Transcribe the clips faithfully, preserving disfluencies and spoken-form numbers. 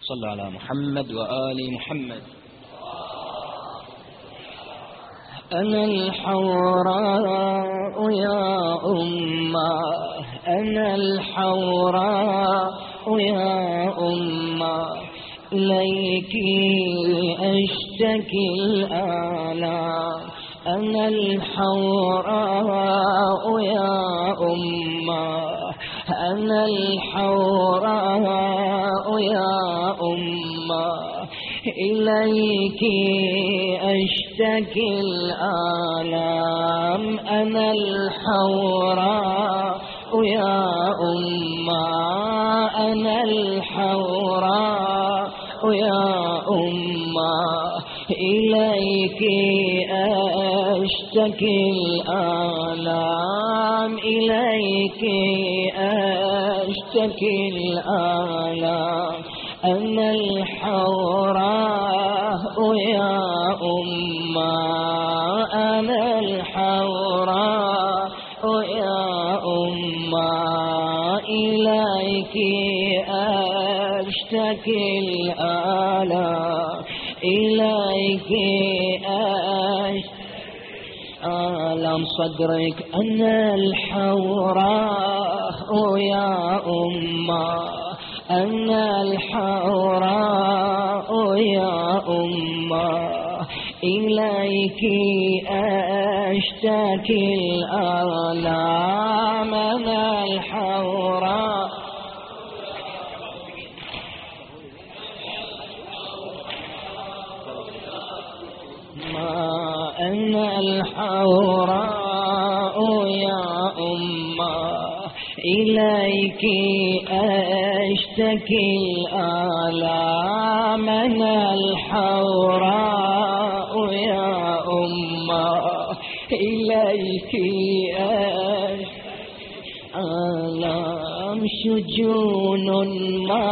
صلى على محمد وآل محمد. أنا الحوراء يا أمة، أنا الحوراء يا أمة، إليك أشتكي الآلام. أنا الحوراء يا أمة، أنا الحوراء يا أمة، إليك أشتكي الآلام. أنا الحوراء يا أمة، أنا الحوراء يا أمة، إليك أشتكي الآلام، إليك أشتكي الآلام. أنا الحوراء يا أمة، أنا الحوراء يا أمة، إليك أشتكي الآلام، إليك ألم صدرك. أنا الحوراء يا أمة، أنا الحوراء يا أمة، إليك أشتكي الآلام. أنا الحوراء أنا الحوراء يا أمة، إليك أشتكي الآلام. أنا الحوراء يا أمة، إليك آلام. شجون ما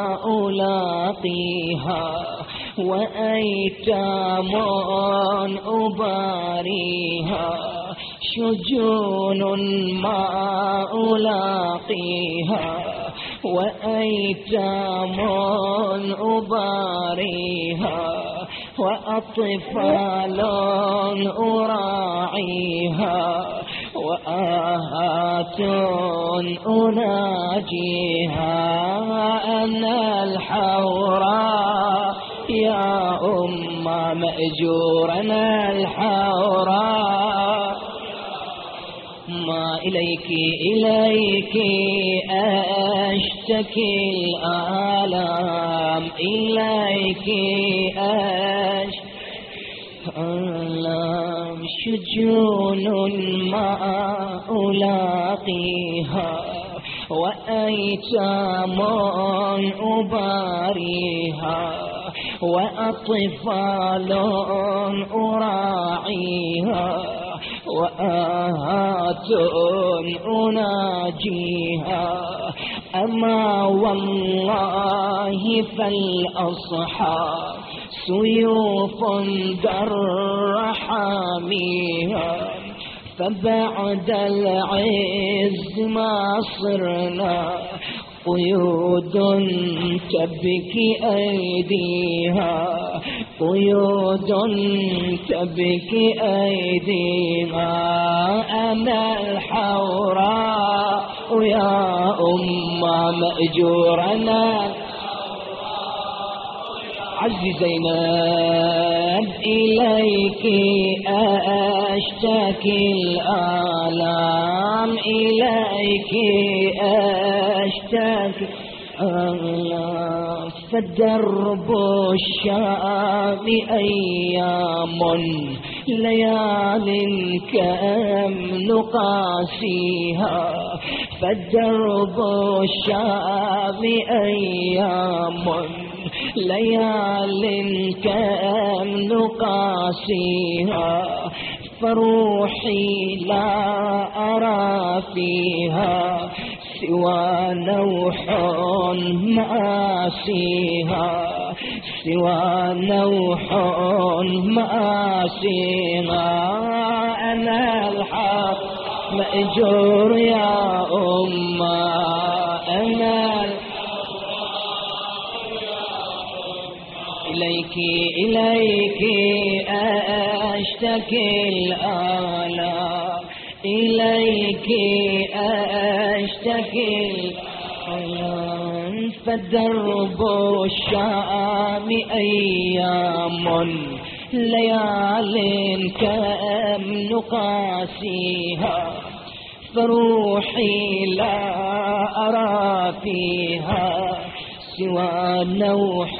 ألاقيها، وأيتام أباريها. شجون ما ألاقيها، وأيتام أباريها. وأطفال أراعيها، وآهات أناجيها. أنا الحوراء يا أمة مأجورنا الحوراء ما إليك إليك أشتكي الآلام، إليك أشتكي الآلام. شجون ما ألاقيها، وأيتام أباريها. وأطفال أراعيها، وآهات أناجيها. أما والله فالأصحاب سيوف در حاميها. فبعد العز ما صرنا قيود تبكي أيديها، قيود تبكي أيديها. أنا الحوراء يا أمة مأجورنا. عزي زينب إليك أشتكي الآلام، إليك أشتكي الآلام. فالدرب الشام أيام ليال كم نقاسيها. فالدرب الشام أيام ليال كم نقاسيها. فروحي لا أرى فيها سوى نوح مآسيها، سوى نوح مآسيها. أنا الحق مأجور يا أمة، أنا أبكي إليك أشتكي الآلام إليك أشتكي الآلام فالدرب الشام أيام ليال كم نقاسيها فروحي لا أرى فيها سوى نوح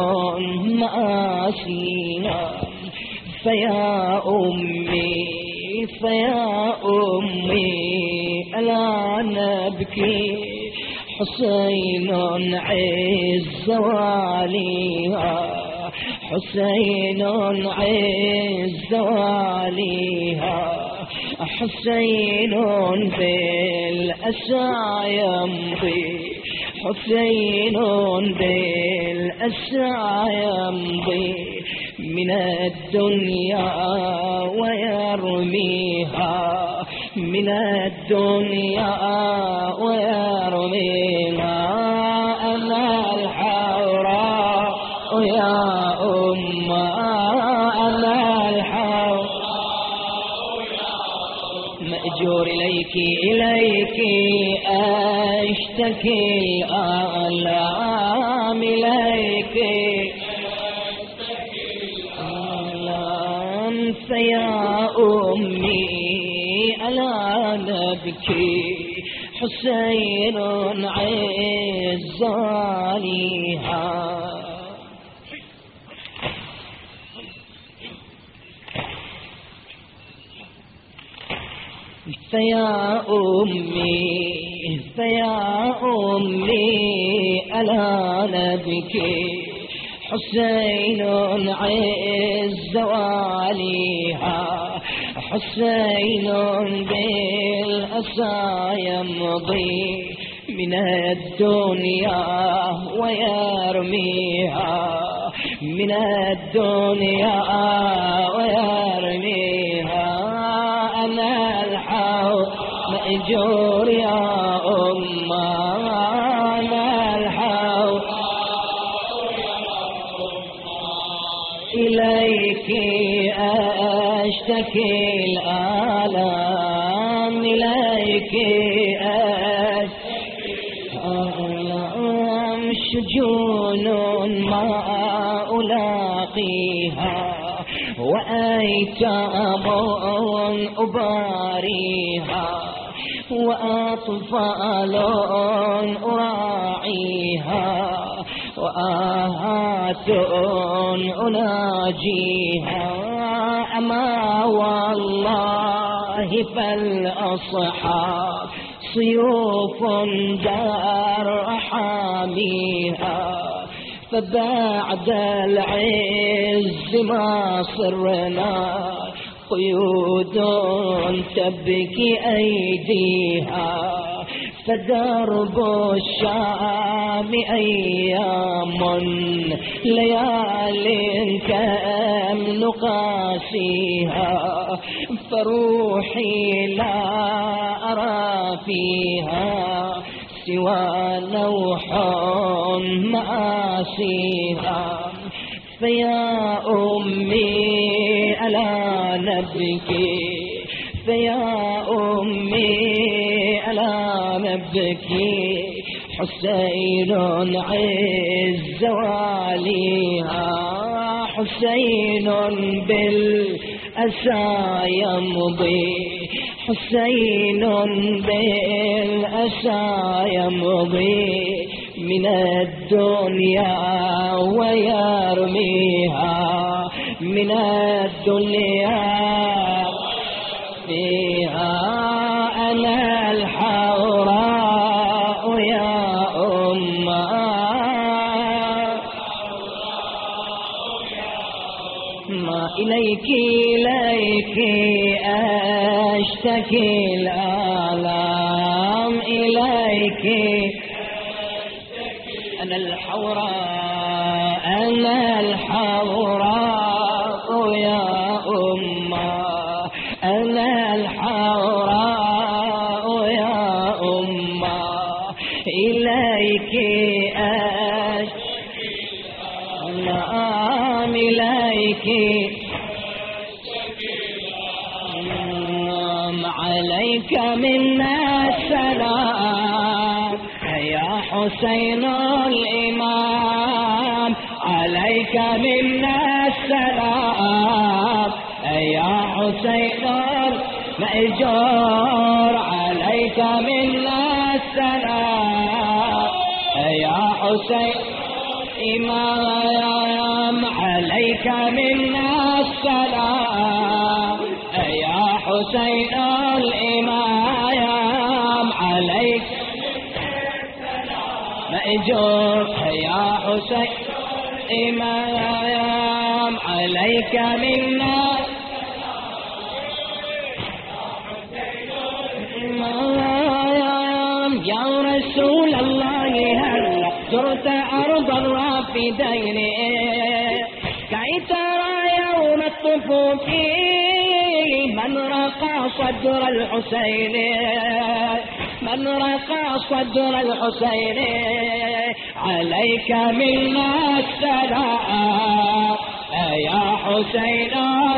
مآسيها فيا أمي فيا أمي ألا نبكي حسين عز واليها حسين عز واليها حسين بالأسى يمضي حسين بالأسى يمضي من الدنيا ويرميها من الدنيا ويرميها أنا الحوراء يا أمة أنا الحوراء مأجور إليك إليك أشتكي الآلام إليك فيا أمي ألا نبكي حسين عز عليها فيا أمي فيا أمي ألا نبكي حسين عز واليها حسين بالأسى يمضي من الدنيا ويرميها من الدنيا ويرميها أنا الحوض مأجور يا أمة أنا الحوض إليك أشتكي الآلام إليك أشتكي الآلام شجون ما ألاقيها وأيتام أباريها وأطفال أراعيها وآهات أناجيها أما والله فالأصحاب سيوف دار حاميها فبعد العز ما صرنا قيود تبكي أيديها فدرب الشام أيام ليال كم نقاسيها فروحي لا أرى فيها سوى نوح مآسيها فيا أمي ألا نبكي فيا أمي ألا نبكي حسين عز واليها حسين بالأسى يمضي حسين بالأسى يمضي من الدنيا ويرميها من الدنيا فيها أنا الحوراء يا أمة ما إليك إليك أشتكي الآلام إليك أنا الحوراء أنا الحوراء يا أمة أنا الحوراء يا أمة إليك أشتكي الآلام إليك عليك منا السلام يا حسين الإمام عليك منا السلام يا حسين المأجور عليك منا السلام يا حسين إمام عليك منا السلام يا حسين الإمام عليك مأجور يا حسين إمام عليك منا يا رسول الله هل زرت أرض الرافدين كي ترى يوم الطفوف من رقى صدر الحسين من رقى صدر الحسين عليك منا السلام يا حسين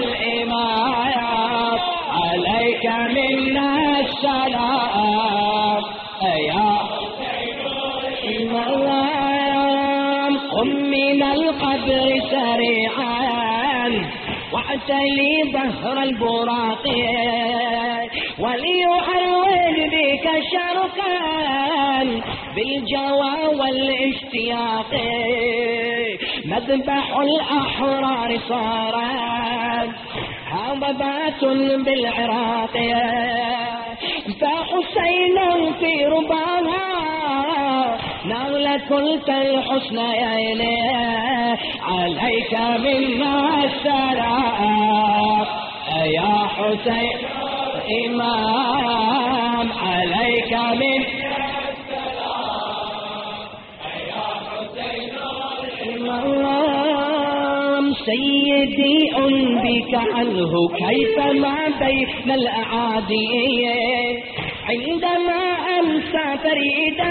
الإمام عليك منا السلام يا حسين الإمام قم من القبر سريعا واعتلي ظهر البراق وليحرول بك شرقا بالجوى والاشتياق مذبح الأحرار صارت هضبات بالعراق فحسين في رباها نغلة الحسنيين عليك منا السلام يا حسين إمام عليك من سيدي أنبك عنه كيفما بين الأعادي عندما أمسى فريدا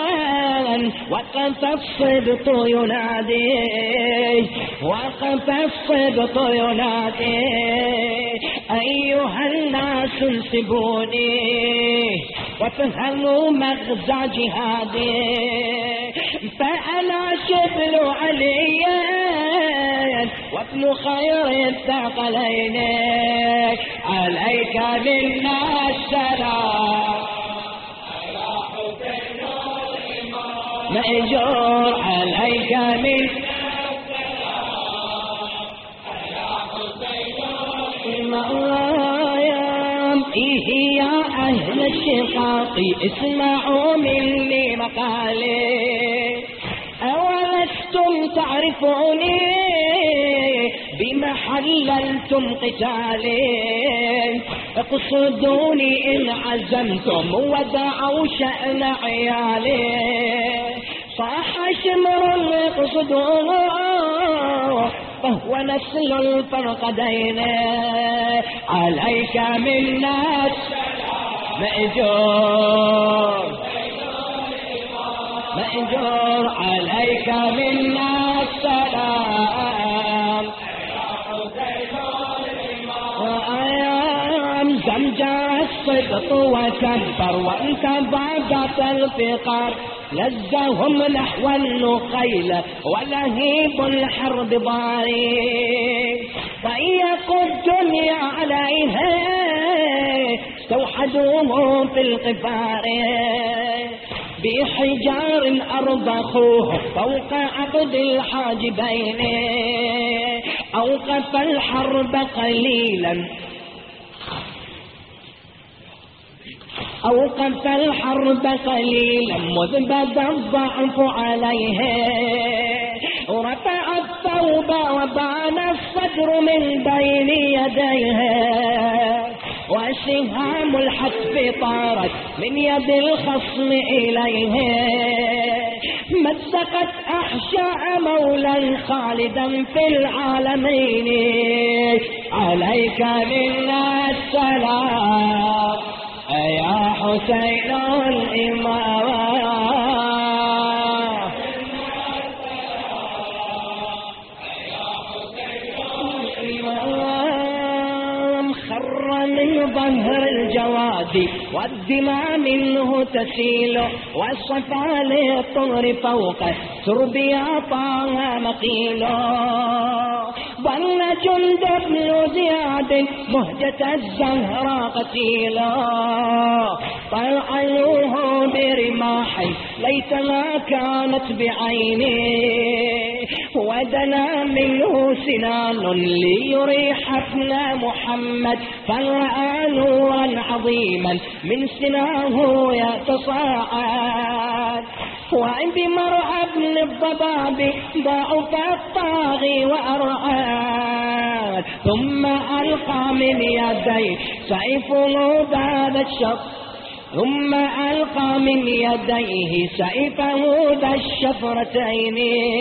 وقف الصبط ينادي وقف الصبط ينادي أيها الناس انسبوني وافهموا مغزى جهادي فأنا شبل علي وابن خير الثقلين عليك منا السلام يا حسين الإمام مأجور عليك منا السلام يا حسين الإمام إيه يا أهل الشقاق اسمعوا مني مقالي أولستم تعرفوني بما حللتم قتالي اقصدوني إن عزمتم ودعوا شأن عيالي صاح شمر اقصدوه فهو نسل الفرقدين عليك منا مأجور مأجور عليك منا السلام وأيام زمجر الصدق وكبر وانت ضاقت الفقار لزهم نحو النخيل ولهيب الحرب ضاري ضيقوا الدنيا عليها استوحدوه في القفار بحجار أرضخوه فوق عقد الحاجبين أوقف الحرب قليلا أوقف الحرب قليلا مذ بدا الضعف عليه ورفع الثوب وبان الصدر من بين يديه وسهام الحتف طارت من يد الخصم إليه مزقت أحشاء مولا خالدا في العالمين عليك منا السلام يا حسين الإمام والدماء منه تسيل والصفا للطهر فوق ترب يا طه مقيل ظل جند بن زياد مهجة الزهراء قتيلا طلعوه برماح ليتها كانت بعينه ودنا منه سنان ليريح ابن محمد فرأى نورا عظيما من سناه يتصاعد وعند مرعى بن الضباب ضعف الطاغي وأرعاد ثم ألقى من يديه سيفه ذا الشط ثم ألقى من يديه سيفه ذا الشفرتين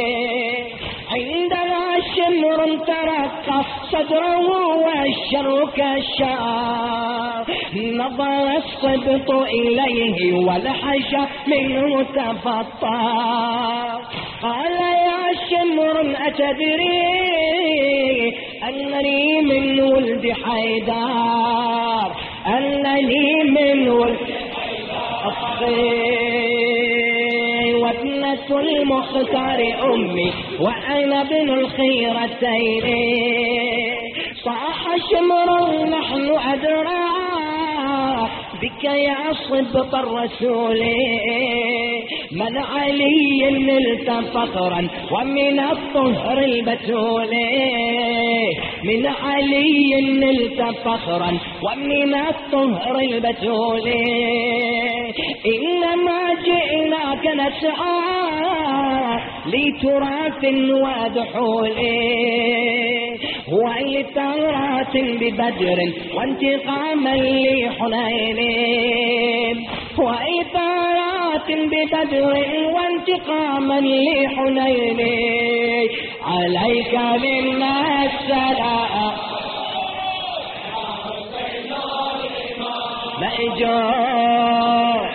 عندها شمر ترقى صدره والشر كالشعر نظر الصبط إليه والحشى منه تفطر قال يا شمر أتدري أنني من ولد حيدر أنني من ولد أخي وابنة المختار أمي وأنا ابن الخيرتين صاح شمر نحن أدرى بك يا صبط الرسول من علي نلت فخرا ومن الطهر البتول من علي نلت فخرا ومن الطهر البتول إنما جئناك نسعى لتراث ودحول ولتارات ببدر وانتقاما لحنين وإثارات ببدر وانتقاما لحنين عليك منا السلام مأجور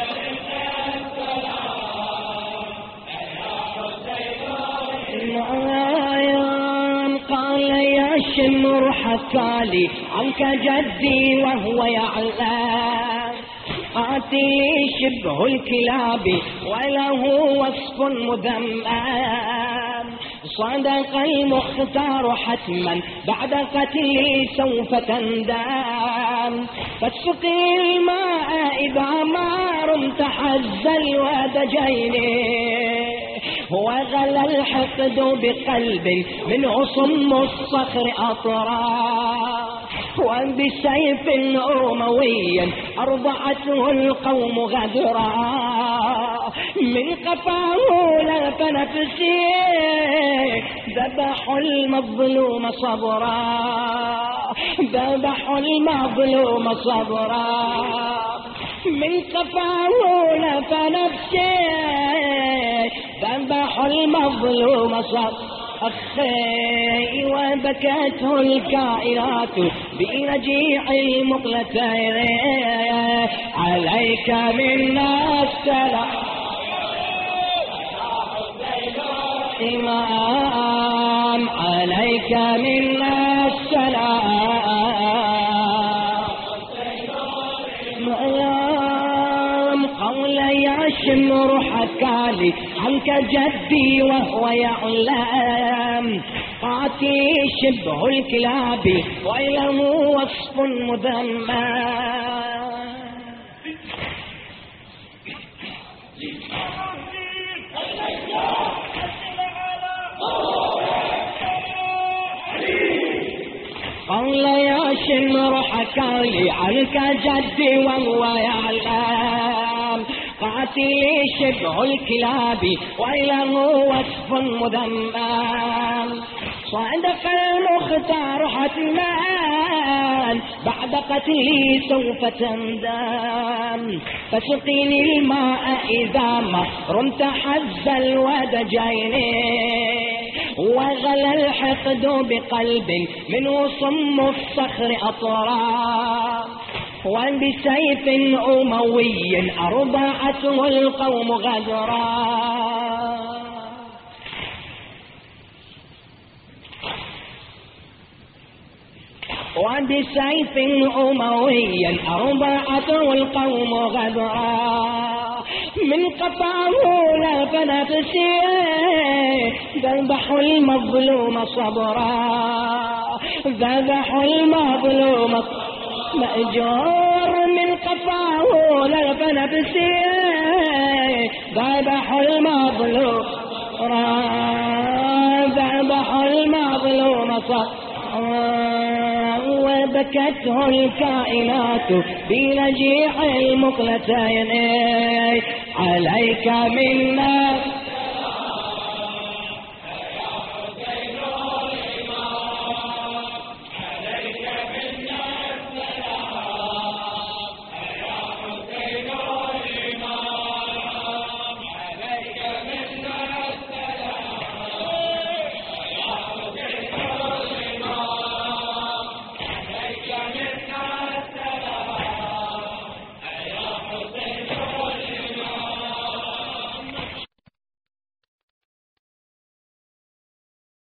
قال يا شمر حكالي عنك جدي وهو يعلم قاتلي شبه الكلاب وله وصف مذمم صدق المختار حتما بعد قتلي سوف تندم فاسقي الماء إذا ما رمت حز الودجين وغلى الحقد بقلب منه صم الصخر أطراف وبسيف أموي أرضعته القوم غدرا من قفاه لف نفسي ذبحوا المظلوم صبرا ذبحوا المظلوم صبرا من قفاه لف نفسي ذبحوا المظلوم صبرا أخي وبكته الكائنات برجيع المقلتين عليك منا السلام إمام عليك منا السلام قول يا شمر حكالي عنك جدي وهو يعلم قاتلي شبه الكلاب وله وصف مذمم قال يا شمر حكالي عنك جدي وهو يعلم قاتلي شبه الكلاب وله وصف مذمم صدق المختار حتما بعد قتلي سوف تندم فسقيني الماء إذا ما رمت حز الودجين وغلى الحقد بقلب منه صم الصخر أطراف وبسيف أموي أرضعته القوم غدرا وعند سيف أمويا أربعة القوم غدرا من قطعه لا فنفسي ذبح المظلوم صبرا ذبح المظلوم مأجور من قطعه لا فنفسي ذبح المظلوم ذبح المظلوم صبرا وبكته الكائنات بنجيح المقلتين عليك منا